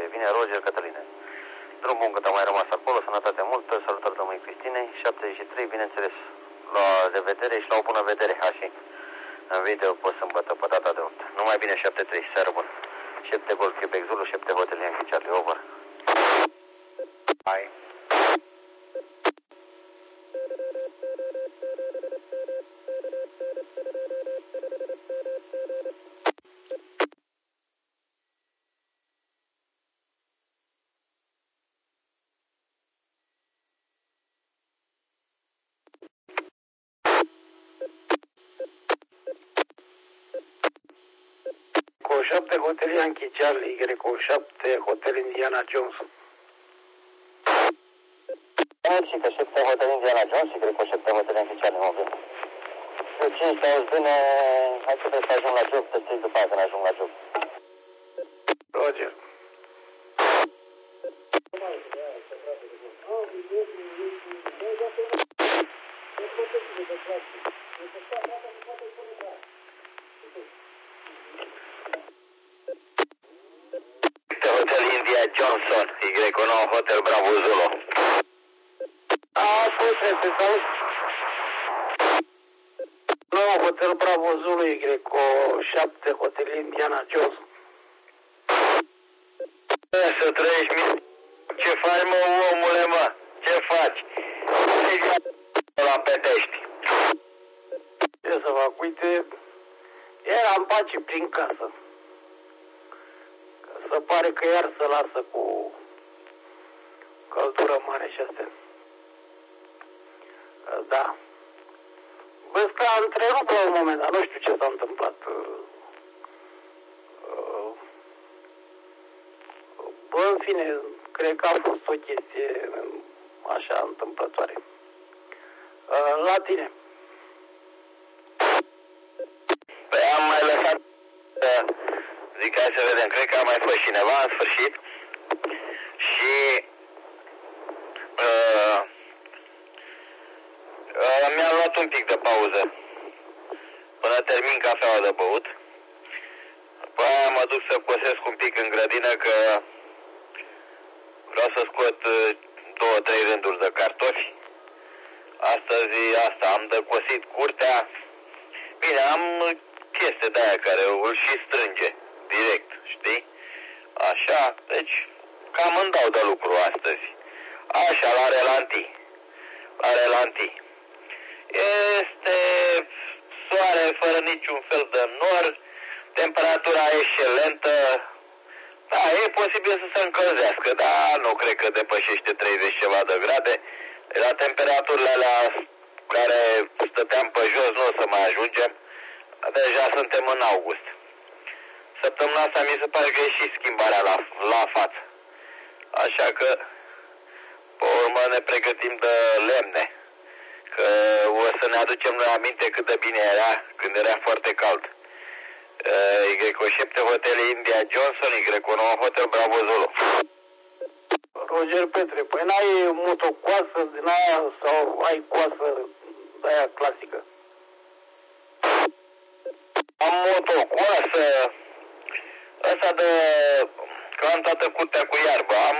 Bine, Roger, Cătăline. Drum bun cât am mai rămas acolo, sănătate multă, salutări domnului Cristinei. 73, bineînțeles, la revedere și la o bună vedere, așa. În video pe sâmbătă, pe data de 8. Numai bine, 73, seară bună. 7 Golf Quebec Zulu, 7 Hotel Yankee Charlie, over. Hai. Cu 7 Hotel Yankee Charlie, Greco 7 Hotel Indiana Jones. Mersi că 7 Hotel Indiana Jones și Greco 7 Hotel Yankee Charlie, mă bine. Deci ești, auzi bine, hai să trebuie să ajung la job, să ții după aia când ajung la job. Roger. Hotel India Johnson, Y9 Hotel Bravo Zulu. A fost repetaut. 9 Hotel Bravo Zulu, Y7 Hotel Indiana Jones. Să trăiești, ce faci, mă, omule, mă? Ce faci? La Petești. Ce să fac? Uite, eram pace prin casă. Se pare că iar se lasă cu căldură mare și astea. Da. Văd că a întrerupt la un moment, dar nu știu ce s-a întâmplat. Bă, în fine, cred că a fost o chestie așa întâmplătoare. La tine. Păi am mai lăsat, zic, hai să vedem, cred că a mai fost cineva în sfârșit și mi-am luat un pic de pauză până termin cafeaua de băut. După aia mă duc să cosesc un pic în grădină că vreau să scot 2-3 rânduri de cartofi. Astăzi asta, am de cosit curtea. Bine, am chestie de aia care îl și strânge direct, știi? Așa, deci cam îmi dau de lucru astăzi. Așa, la relanti. La relanti. Este soare fără niciun fel de nor, temperatura excelentă. Da, e posibil să se încălzească, dar nu cred că depășește 30 ceva de grade. La temperaturile alea care stăteam pe jos nu o să mai ajungem. Deja suntem în august. Săptămâna asta mi se pare că e și schimbarea la față. Așa că, pe urmă, ne pregătim de lemne. Că o să ne aducem noi aminte cât de bine era când era foarte cald. Y7 Hotel India Johnson, Y9 Hotel Bravo Zulu. Roger Petre, păi n-ai motocoasă din aia sau ai coasă de aia clasică? Am motocoasă, asta de, că am toată curtea cu iarbă, am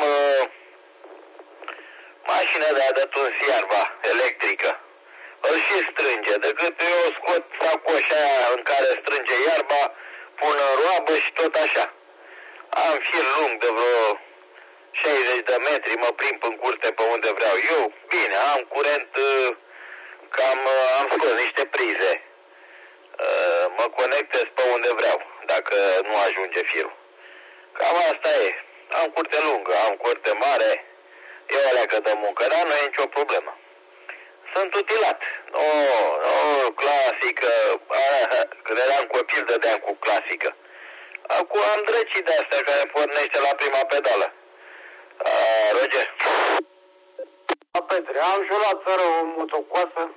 mașină de aia de tuns iarba, electrică. Îl și strânge, decât eu scot sacoșa aia în care strânge iarba, pun în roabă și tot așa. Am fir lung de vreo 60 de metri, mă prind în curte pe unde vreau eu. Bine, am curent, cam am scos niște prize. Mă conectez pe unde vreau, dacă nu ajunge firul. Cam asta e. Am curte lungă, am curte mare, e o leacă de muncă, dar nu e nicio problemă. Sunt utilat. Nu, clasică, când eram copil dădeam cu clasică. Acum am drăcii de-astea care pornește la prima pedală. Roger. Petre, am și eu la țară o motocoasă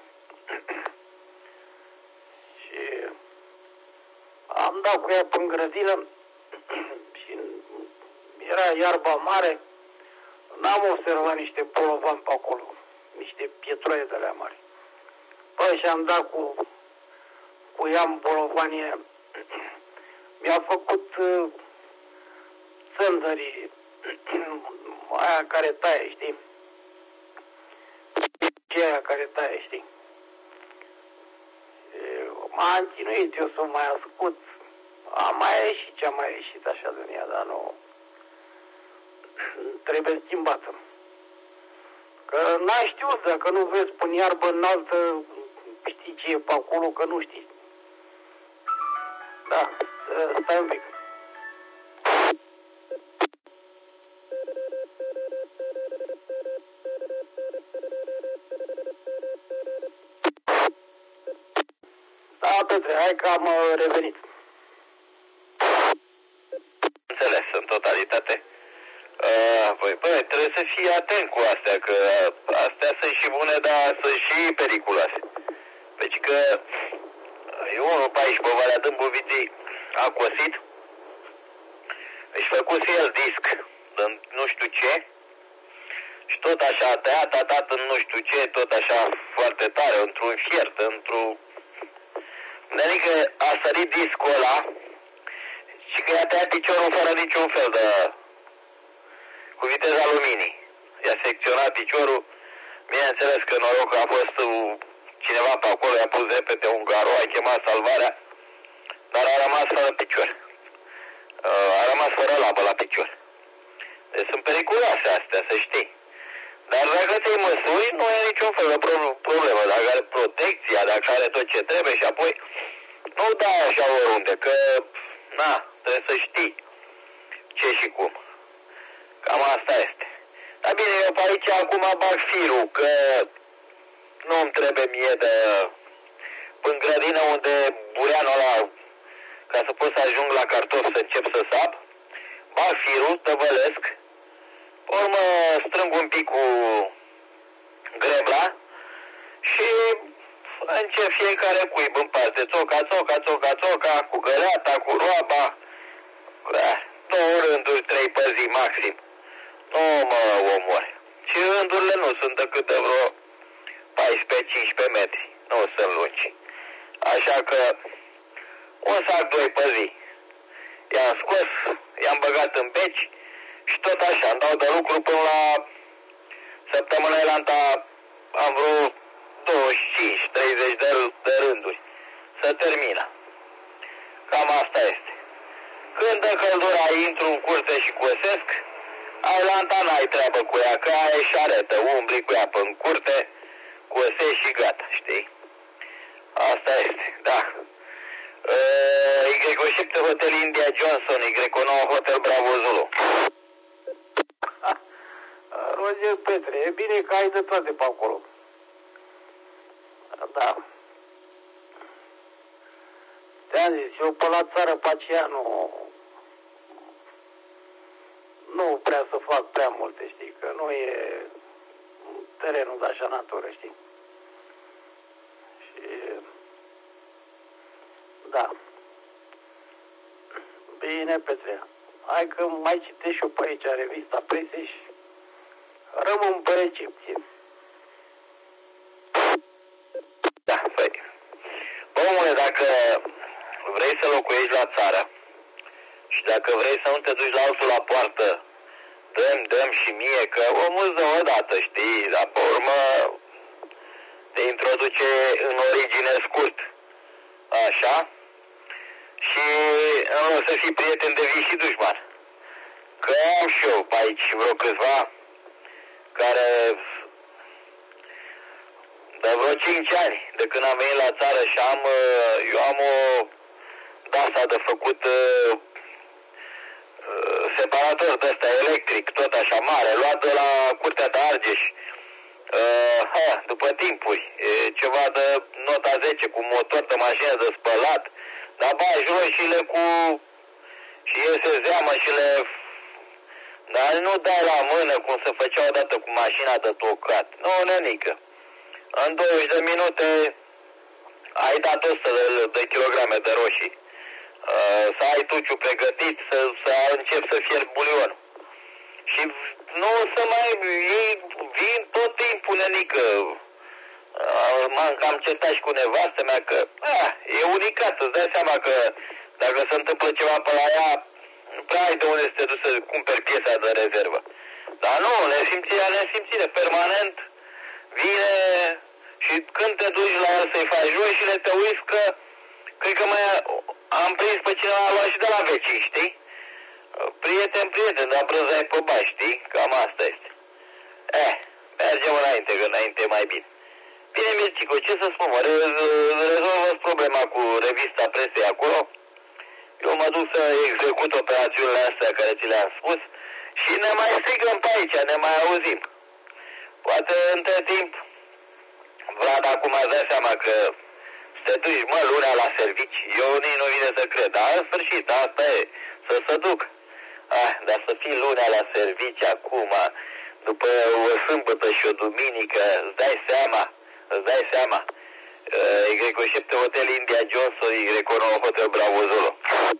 și am dat cu ea până grădină și era iarba mare. N-am observat niște bolovani pe acolo, niște pietroie de alea mari. Păi și-am dat cu ea în bolovanie. Mi-a făcut țândării aia care taie, știi? Ce aia care taie, știi? M-a închinuit eu să mai ascult. Am mai ieșit ce a mai ieșit așa din ea, dar nu... Trebuie schimbată. Că n-ai știut, dacă nu vezi până iarbă înaltă, știi ce e pe acolo, că nu știi. Da, stai un pic. Da, Petre, hai că am revenit. Înțeles, în totalitate. Păi, trebuie să fii atent cu astea, că astea sunt și bune, dar sunt și periculoase. Deci că eu unul pe aici, pe Valea Dâmboviței, a cosit, își făcuse el disc în nu știu ce și tot așa a tăiat, a dat în nu știu ce, tot așa foarte tare, într-un fiert, Adică a sărit discul ăla și că i-a tăiat piciorul fără niciun fel de... cu viteza luminii. I-a secționat piciorul, bineînțeles că noroc că a fost cineva pe acolo, i-a pus repede un garou, a chemat salvarea, dar a rămas fără picior. A rămas fără labă la picior. Deci sunt periculoase astea, să știi. Dar dacă ți-ai măsuri, nu e niciun fel de problemă. Dacă are protecția, dacă are tot ce trebuie și apoi nu dai așa oriunde, că na, trebuie să știi ce și cum. Cam asta este. Dar bine, eu pe aici acum bag firul, că nu-mi trebuie mie de în grădină unde bureanul ăla, ca să pot să ajung la cartofi să încep să sap, bag firul, tăvălesc, pe urmă strâng un pic cu grebla și încep fiecare cuib în parte, țoca, cu găleata, cu roaba, 2 rânduri, 3 pe zi maxim. Nu mă omor. Și rândurile nu sunt decât de vreo 14-15 metri. Nu sunt lungi. Așa că un sac 2 pe zi. I-am scos, i-am băgat în beci și tot așa, îmi dau de lucru până la săptămâna elantă am vreo 25-30 de rânduri. Să termină. Cam asta este. Când dă căldura, intru în curte și cosesc, ailanta n-ai treabă cu ea, că aia e șaretă, umbli cu ea pe-n curte, cosești și gata, știi? Asta este, da. Y7 Hotel India Johnson, Y9 Hotel Bravo Zulu. Roger Petre, e bine că ai de toate pe acolo. Da. Te-am zis, eu pe la țară pe aceea nu prea să fac prea multe, știi, că nu e terenul de așa natură, știi. Și da. Bine, Petre. Hai că mai citești și eu pe aici revista presei și rămân pe recepție. Da, păi. Bă, omule, dacă vrei să locuiești la țară și dacă vrei să nu te duci la altul la poartă, dăm și mie, că omul îți dă odată, știi, dar pe urmă te introduce în origine scurt. Așa? Și în loc să fii prieten, devii și dușman. Că am și eu pe aici vreo câțiva care de vreo 5 ani de când am venit la țară și eu am o DASA de făcut separator de ăsta electric, tot așa mare, luat de la Curtea de Argeș, după timpuri, ceva de nota 10 cu motor de mașină de spălat, dar bagi roșiile și iese zeamă și dar nu dai la mână cum se făcea odată cu mașina de tocat. Nu, nenică. În 20 de minute ai dat 100 de kilograme de roșii. Să ai tuciul pregătit, să începi să fierbi bulionul. Și nu o să mai ei vin tot timpul, nenică. M-am cam certat și cu nevastă mea că e unicat. Îți dai seama că dacă se întâmplă ceva pe la ea, nu prea ai de unde să te duci să cumperi piesa de rezervă. Dar nu, nesimțire, permanent vine și când te duci la el să-i faci joșile, te uiți că cred că mai am prins pe cineva a luat și de la vecini, știi? Prieten, dar brânzai pe bani, știi? Cam asta este. Mergem înainte, că înainte e mai bine. Bine, Mircico, ce să spun, mă, rezolvă problema cu revista presei acolo. Eu mă duc să execut operațiunile astea care ți le-am spus și ne mai strigăm pe aici, ne mai auzim. Poate între timp, Vlad, acum îți dai seama că să te duci, mă, lunea la servici, eu nici nu vine să cred, dar în sfârșit, asta e, să se duc. Dar să fii lunea la servici acum, după o sâmbătă și o duminică, îți dai seama. Y7 Hotel India Johnson, Y9 Hotel Bravo Zulu.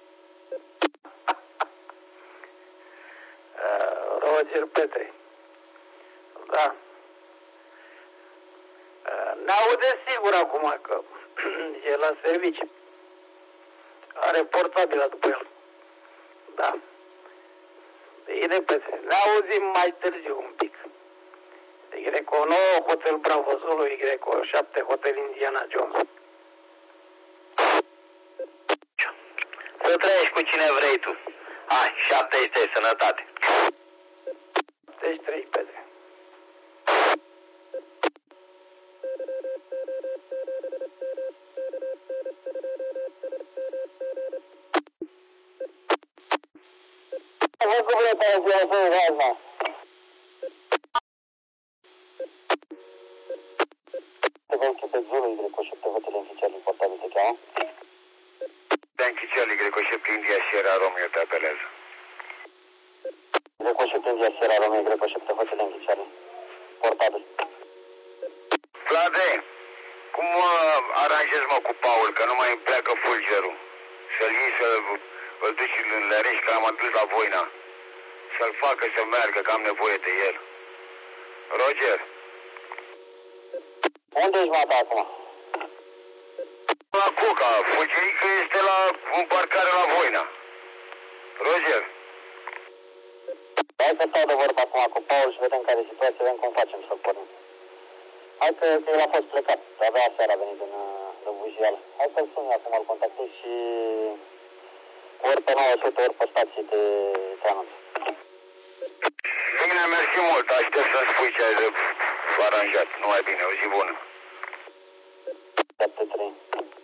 Roger Petre. Da. Ne-aude sigur acum că e la serviciu. Are portabilă după el. Da. Bine, Petre. Ne auzim mai târziu un pic. Y9 Hotel Bravo Zulu, Y7 Hotel Indiana Jones. Să trăiești cu cine vrei tu. 73, sănătate. 73, Petre. Beneficiarul Y7 India Sierra Romeo te apelează. Y7 India Sierra Romeo, Y7 Hotel Beneficiarul. Portabil. Vlade, cum aranjezi, mă, cu Paul, că nu mai pleacă fulgerul? Să-l iei, să-l duci în Lărești, că l-am adus la Voina. Să-l facă să meargă, că am nevoie de el. Roger? Unde ești, mata, acum? La Cuca, fulgerică este la împarcare la Voina. Roger? Hai să stau de vorbă acum cu Paul și vedem care e situația, vedem cum facem să-l pornim. Hai că el a fost plecat, abia seara a venit din Bujial. Hai să-l suni acum, îl contactez și ori pe 900, ori pe stații de anunț. Bine, mersi mult, aștept să-mi spui ce ai de aranjat. Numai bine, o zi bună. 73.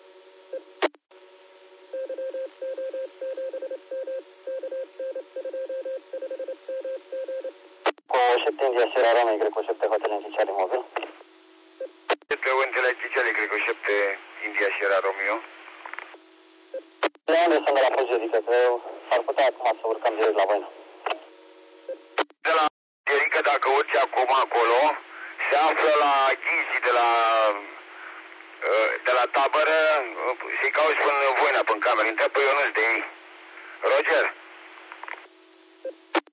Cu 7 India Sierra Romeo, Y7 Hotel Beneficiarul mobil. Pe Untele Ticele, Y7 India Sierra Romeo. De unde sunt de la Fulgerică? Că s-ar putea acum să urcăm direct la Voina. De la Fulgerică, dacă urci acum acolo, se află la Ghizi de la tabără, și cauți până în Voina, până în cameră. Întreabă pe Ionuț de ei. Roger?